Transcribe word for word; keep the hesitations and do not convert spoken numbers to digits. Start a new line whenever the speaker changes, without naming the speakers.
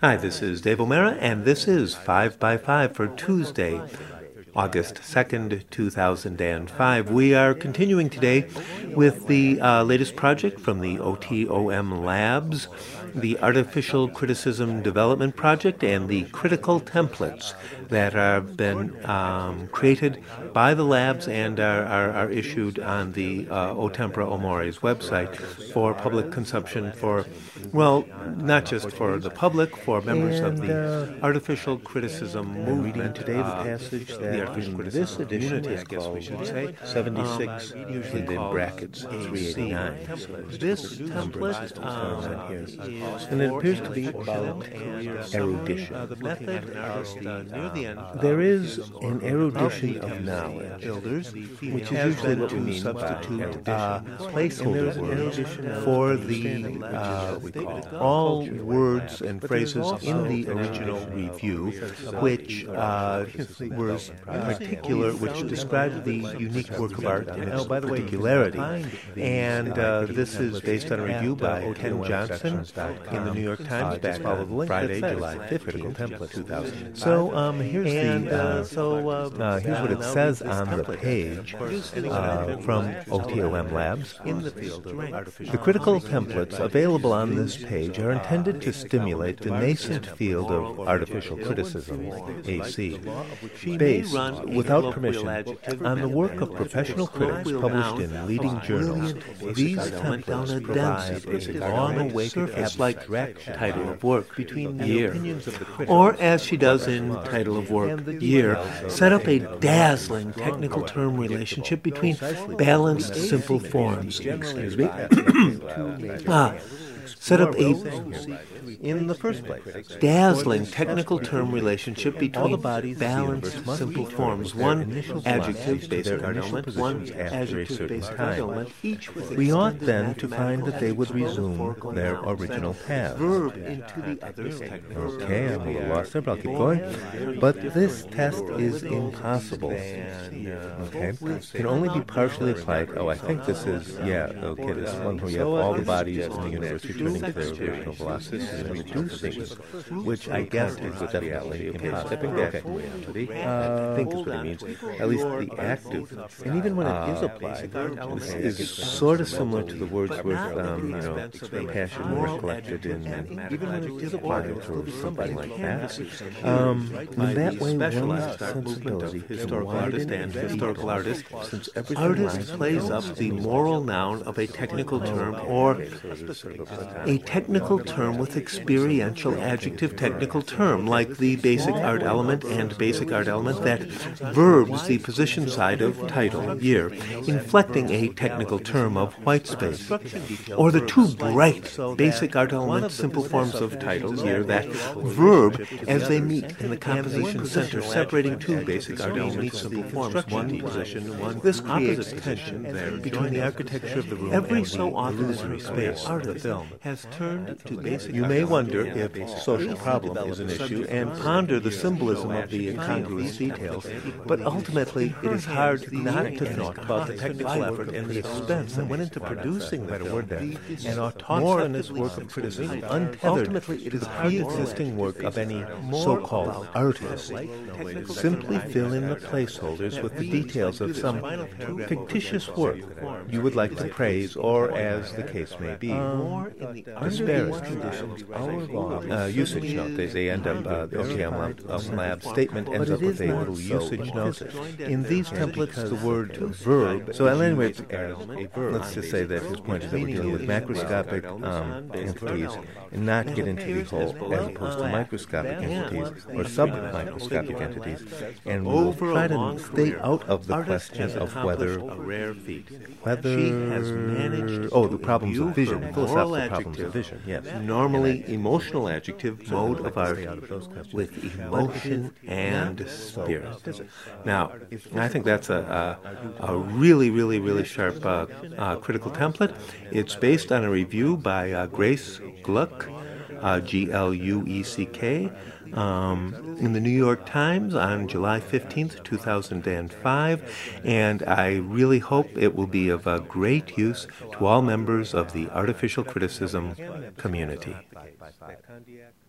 Hi, this is Dave O'Mara, and this is five by five for Tuesday, August second, two thousand five. We are continuing today with the uh, latest project from the O T O M Labs, the Artificial Criticism Development Project, and the critical templates that have been um, created by the labs and are, are, are issued on the uh, O Tempora O More's website for public consumption for, well, not just for the public, for members and, of the uh, artificial criticism movement.
Reading today the passage that
the artificial
in this edition
community,
is
I guess
called
we should say,
seventy-six,
um, usually
and in
called
brackets three eighty-nine.
This template um,
here.
is
And it
for
appears to be
instructional
about
and
erudition.
uh, the method of the, near the end.
There is an erudition of knowledge,
Builders,
which is usually what we mean by
substitute
erudition.
uh,
And
placeholder
there's an
words
erudition of
for the
understanding,
uh,
which is what we call
all
culture.
words and
But there's
phrases
also
in the
an
original
erudition
review,
of
which uh, was particular, which described the unique work of art in its particularity. And uh, this is based on a review by Ken Johnson in the New York Times back on Friday, July fifteenth, two thousand five.
So um, here's
And
the
uh,
uh,
so uh,
uh, here's what it says on the page uh, from O T O M Labs.
in the field of artificial
The critical templates available on this page are intended to stimulate the nascent field of artificial criticism, A C, based, without permission, on the work of professional critics published in leading journals. These templates provide a long-awaited
surface-like
abstraction
title of work
between the
year,
opinions of the critics,
or as she does in title of work year, set up a dazzling technical term relationship between balanced simple forms. Excuse me. ah, set up a
in the first place.
dazzling technical term relationship between
the bodies of the
balanced
universe must
simple
be
forms.
their
One
initial
adjective,
velocities,
basic
their initial
element, one
positions after a
adjective,
certain
basic
time.
element, each with
We ought
extended
then to find that they would
mathematical
resume
metaphorical
their
nouns
original
that
paths.
verb into the other's technical
Okay, I'm a little lost there, but I'll keep going. But this test is impossible. Okay, can only be partially applied. Oh, I think this is, yeah, okay, this one where you have all the bodies in the universe returning to their original velocities and reducing, which I guess is definitely impossible. Stepping back from reality, I think is what it means. At least the active. And even when it is applied, this is sort of similar to the Wordsworth, um, you know, passion recollected in
even when it is applied
or something like that. Um, in that way, one's sensibility can
historical artist
widen
and
and
historical artist.
since everything
Artist
lies
plays up the moral noun of a technical term or a technical term with experiential adjective technical term, like the basic art element and basic art element that verbs the position side of title, year, inflecting a technical term of white space, or the two bright basic art element simple forms of title, year, that verb as they meet in the composition center, separating two basic art element simple forms, one position, one this creates tension there between the architecture of the room. Every so often illusory space of the film has turned to basic. You may wonder if social problem is an issue and ponder the symbolism of the incongruous details, but ultimately it is hard not to talk about the technical effort and the expense that went into producing the film, and are taught more in this work of criticism untethered to the pre-existing work of any so-called artist. Simply fill in the placeholders with the details of some fictitious work you would like to praise, or as the case may be, disparage. Uh, usage note. They, they end up, uh, the O T M Lab, Lab statement ends up with a little usage note. In these templates, the word verb, so anyway, let's just say that his point is that we're dealing with macroscopic um, entities and not get into the whole as opposed to microscopic entities or submicroscopic entities. And we'll try to stay out of the question of whether, whether, oh, the problems of vision, philosophical problems of vision, yes. Normally emotional adjective, mode of art with emotion and spirit. Now, I think that's a, a, a really, really, really sharp uh, uh, critical template. It's based on a review by uh, Grace Glueck, uh, G L U E C K, um, in the New York Times on July fifteenth, two thousand five, and I really hope it will be of uh, great use to all members of the artificial criticism community.